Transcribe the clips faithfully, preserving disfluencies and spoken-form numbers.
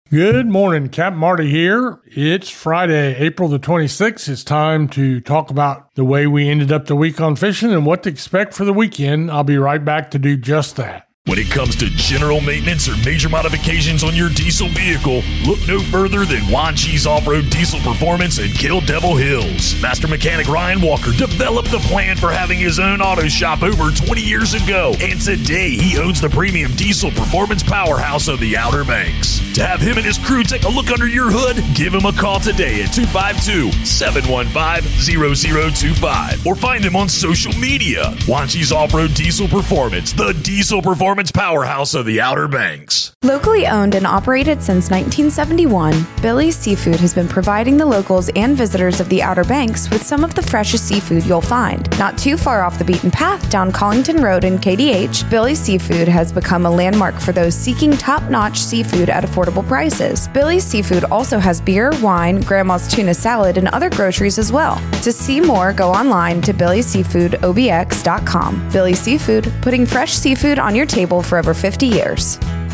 Good morning, Captain Marty here. It's Friday, April the twenty-sixth. It's time to talk about the way we ended up the week on fishing and what to expect for the weekend. I'll be right back to do just that. When it comes to general maintenance or major modifications on your diesel vehicle, look no further than Juan Cheese Off-Road Diesel Performance in Kill Devil Hills. Master Mechanic Ryan Walker developed the plan for having his own auto shop over twenty years ago, and today he owns the premium diesel performance powerhouse of the Outer Banks. To have him and his crew take a look under your hood, give him a call today at two five two, seven one five, zero zero two five or find him on social media. Juan Cheese Off-Road Diesel Performance, the diesel performance powerhouse of the Outer Banks. Locally owned and operated since nineteen seventy-one, Billy's Seafood has been providing the locals and visitors of the Outer Banks with some of the freshest seafood you'll find. Not too far off the beaten path down Collington Road in K D H, Billy's Seafood has become a landmark for those seeking top-notch seafood at affordable prices. Billy's Seafood also has beer, wine, grandma's tuna salad, and other groceries as well. To see more, go online to billy seafood o b x dot com. Billy's Seafood, putting fresh seafood on your table for over fifty years.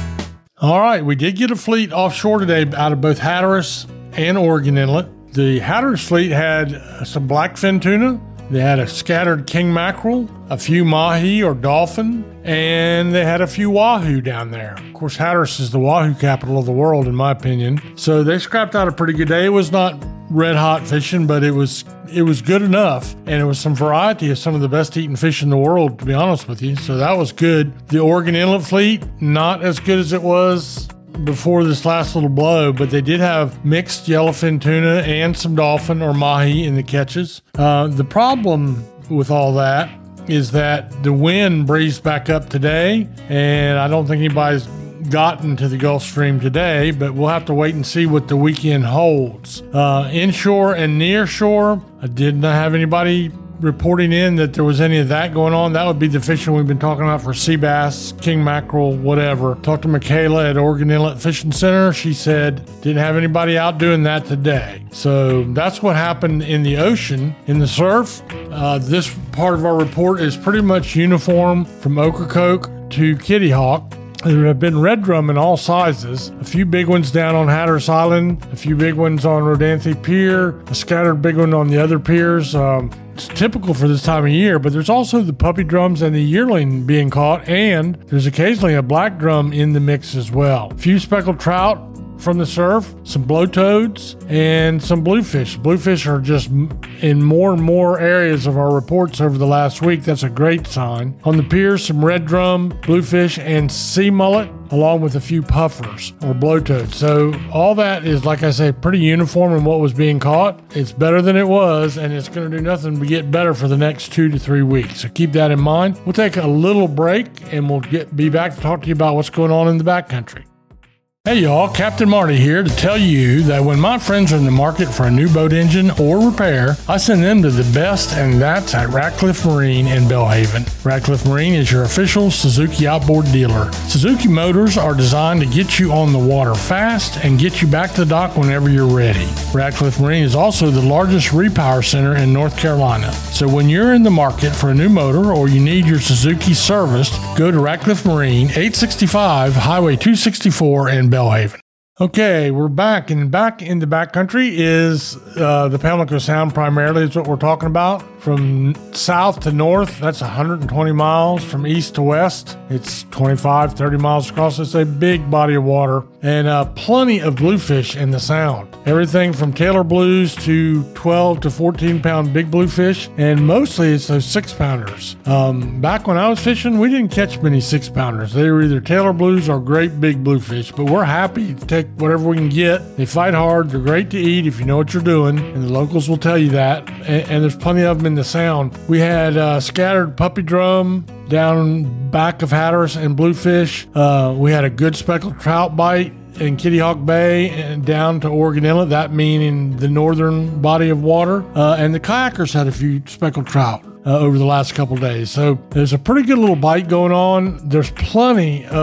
All right, we did get a fleet offshore today out of both Hatteras and Oregon Inlet. The Hatteras fleet had some blackfin tuna. They had a scattered king mackerel, a few mahi or dolphin, and they had a few wahoo down there. Of course, Hatteras is the wahoo capital of the world, in my opinion. So they scrapped out a pretty good day. It was not red hot fishing, but it was it was good enough, and it was some variety of some of the best eating fish in the world, to be honest with you. So that was good. The Oregon Inlet fleet, not as good as it was before this last little blow, but they did have mixed yellowfin tuna and some dolphin or mahi in the catches. Uh, the problem with all that is that the wind breezed back up today, and I don't think anybody's gotten to the Gulf Stream today, but we'll have to wait and see what the weekend holds. Uh, inshore and near shore, I did not have anybody reporting in that there was any of that going on. That would be the fishing we've been talking about for sea bass, king mackerel, whatever. Talked to Michaela at Oregon Inlet Fishing Center. She said didn't have anybody out doing that today. So that's what happened in the ocean. In the surf, uh, this part of our report is pretty much uniform from Ocracoke to Kitty Hawk. There have been red drum in all sizes, a few big ones down on Hatteras Island, a few big ones on Rodanthe Pier, a scattered big one on the other piers. Um, it's typical for this time of year, but there's also the puppy drums and the yearling being caught, and there's occasionally a black drum in the mix as well. A few speckled trout from the surf, some blowtoads, and some bluefish. Bluefish are just in more and more areas of our reports over the last week. That's a great sign. On the piers, some red drum, bluefish, and sea mullet, along with a few puffers or blowtoads. So all that is, like I say, pretty uniform in what was being caught. It's better than it was, and it's going to do nothing but get better for the next two to three weeks. So keep that in mind. We'll take a little break, and we'll get be back to talk to you about what's going on in the backcountry. Hey y'all, Captain Marty here to tell you that when my friends are in the market for a new boat engine or repair, I send them to the best, and that's at Ratcliffe Marine in Belhaven. Ratcliffe Marine is your official Suzuki outboard dealer. Suzuki motors are designed to get you on the water fast and get you back to the dock whenever you're ready. Ratcliffe Marine is also the largest repower center in North Carolina. So when you're in the market for a new motor or you need your Suzuki serviced, go to Ratcliffe Marine, eight sixty-five Highway two sixty-four in Belhaven. Belhaven. Okay, we're back, and back in the backcountry is uh, the Pamlico Sound primarily is what we're talking about. From south to north, that's one hundred twenty miles. From east to west, it's twenty-five, thirty miles across. It's a big body of water, and uh, plenty of bluefish in the Sound. Everything from Taylor blues to twelve to fourteen pound big bluefish, and mostly it's those six pounders. Um, back when I was fishing, we didn't catch many six pounders. They were either Taylor blues or great big bluefish, but we're happy to take whatever we can get. They fight hard. They're great to eat if you know what you're doing, and the locals will tell you that. And, and there's plenty of them in the Sound. We had uh, scattered puppy drum down back of Hatteras and bluefish. Uh, we had a good speckled trout bite in Kitty Hawk Bay and down to Oregon Inlet, that meaning the northern body of water. Uh, and the kayakers had a few speckled trout uh, over the last couple days. So there's a pretty good little bite going on. There's plenty of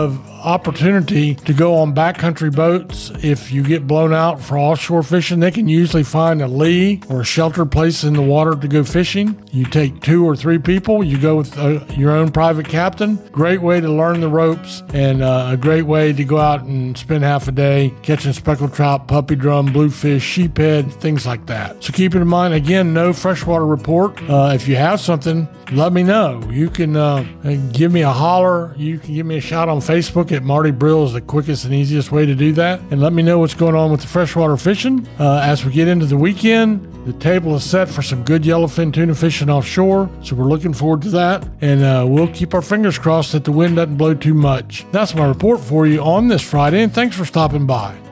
opportunity to go on backcountry boats. If you get blown out for offshore fishing, they can usually find a lee or a sheltered place in the water to go fishing. You take two or three people, you go with uh, your own private captain. Great way to learn the ropes, and uh, a great way to go out and spend half a day catching speckled trout, puppy drum, bluefish, sheephead, things like that. So keep it in mind, again, no freshwater report. Uh, if you have something, let me know. You can uh, give me a holler. You can give me a shout on Facebook at Marty Brill is the quickest and easiest way to do that. And let me know what's going on with the freshwater fishing. Uh, as we get into the weekend, the table is set for some good yellowfin tuna fishing offshore. So we're looking forward to that. And uh, we'll keep our fingers crossed that the wind doesn't blow too much. That's my report for you on this Friday, and thanks for stopping by.